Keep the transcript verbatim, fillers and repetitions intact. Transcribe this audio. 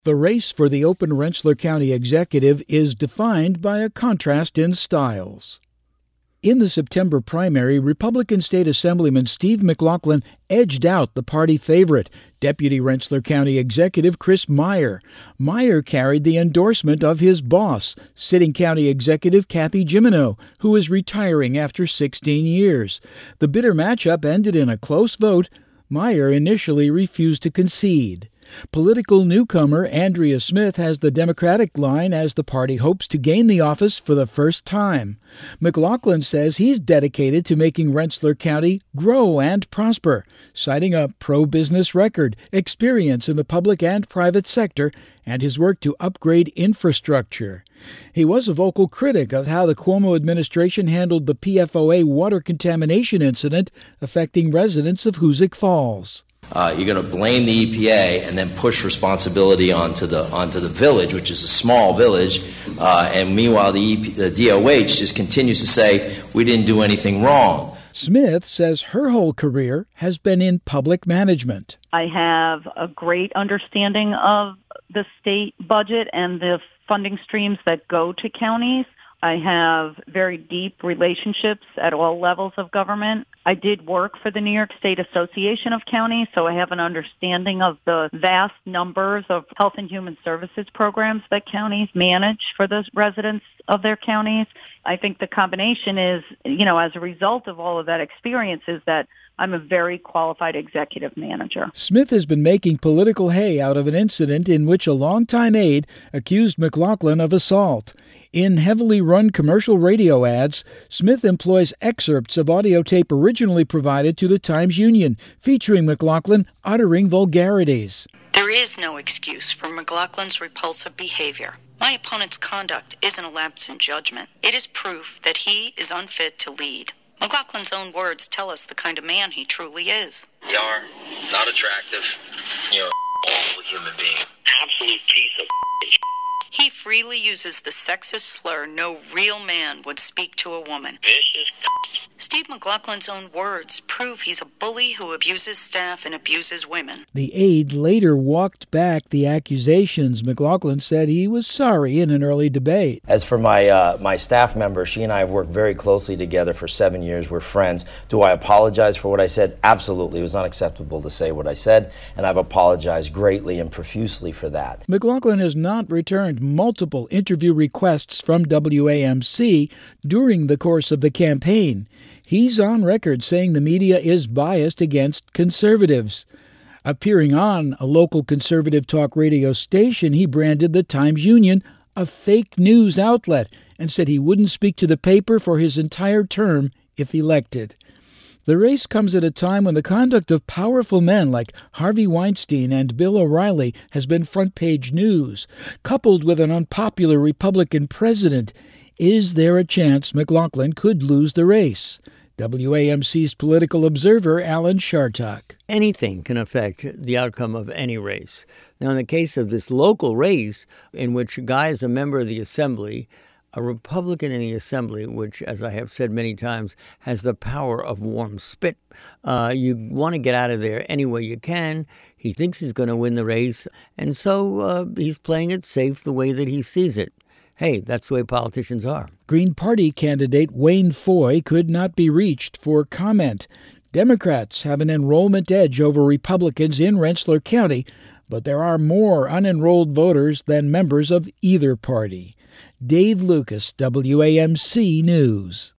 The race for the open Rensselaer County executive is defined by a contrast in styles. In the September primary, Republican State Assemblyman Steve McLaughlin edged out the party favorite, Deputy Rensselaer County Executive Chris Meyer. Meyer carried the endorsement of his boss, sitting County Executive Kathy Jimeno, who is retiring after sixteen years. The bitter matchup ended in a close vote. Meyer initially refused to concede. Political newcomer Andrea Smith has the Democratic line as the party hopes to gain the office for the first time. McLaughlin says he's dedicated to making Rensselaer County grow and prosper, citing a pro-business record, experience in the public and private sector, and his work to upgrade infrastructure. He was a vocal critic of how the Cuomo administration handled the P F O A water contamination incident affecting residents of Hoosick Falls. Uh, you're going to blame the E P A and then push responsibility onto the onto the village, which is a small village, uh, and meanwhile the, E P, the D O H just continues to say we didn't do anything wrong. Smith says her whole career has been in public management. I have a great understanding of the state budget and the funding streams that go to counties. I have very deep relationships at all levels of government. I did work for the New York State Association of Counties, so I have an understanding of the vast numbers of health and human services programs that counties manage for the residents of their counties. I think the combination is, you know, as a result of all of that experience, is that I'm a very qualified executive manager. Smith has been making political hay out of an incident in which a longtime aide accused McLaughlin of assault. In heavily run commercial radio ads, Smith employs excerpts of audio tape originally provided to the Times-Union, featuring McLaughlin uttering vulgarities. There is no excuse for McLaughlin's repulsive behavior. My opponent's conduct isn't a lapse in judgment. It is proof that he is unfit to lead. McLaughlin's own words tell us the kind of man he truly is. You are not attractive. You're an awful human being. Absolute piece of shit. He freely uses the sexist slur no real man would speak to a woman. Vicious. Steve McLaughlin's own words prove he's a bully who abuses staff and abuses women. The aide later walked back the accusations. McLaughlin said he was sorry in an early debate. As for my uh, my staff member, she and I have worked very closely together for seven years. We're friends. Do I apologize for what I said? Absolutely. It was unacceptable to say what I said, and I've apologized greatly and profusely for that. McLaughlin has not returned multiple interview requests from W A M C during the course of the campaign. He's on record saying the media is biased against conservatives. Appearing on a local conservative talk radio station, he branded the Times-Union a fake news outlet and said he wouldn't speak to the paper for his entire term if elected. The race comes at a time when the conduct of powerful men like Harvey Weinstein and Bill O'Reilly has been front-page news. Coupled with an unpopular Republican president, is there a chance McLaughlin could lose the race? W A M C's political observer Alan Shartok. Anything can affect the outcome of any race. Now, in the case of this local race, in which a guy is a member of the Assembly, a Republican in the Assembly, which, as I have said many times, has the power of warm spit. Uh, you want to get out of there any way you can. He thinks he's going to win the race, and so uh, he's playing it safe the way that he sees it. Hey, that's the way politicians are. Green Party candidate Wayne Foy could not be reached for comment. Democrats have an enrollment edge over Republicans in Rensselaer County, but there are more unenrolled voters than members of either party. Dave Lucas, W A M C News.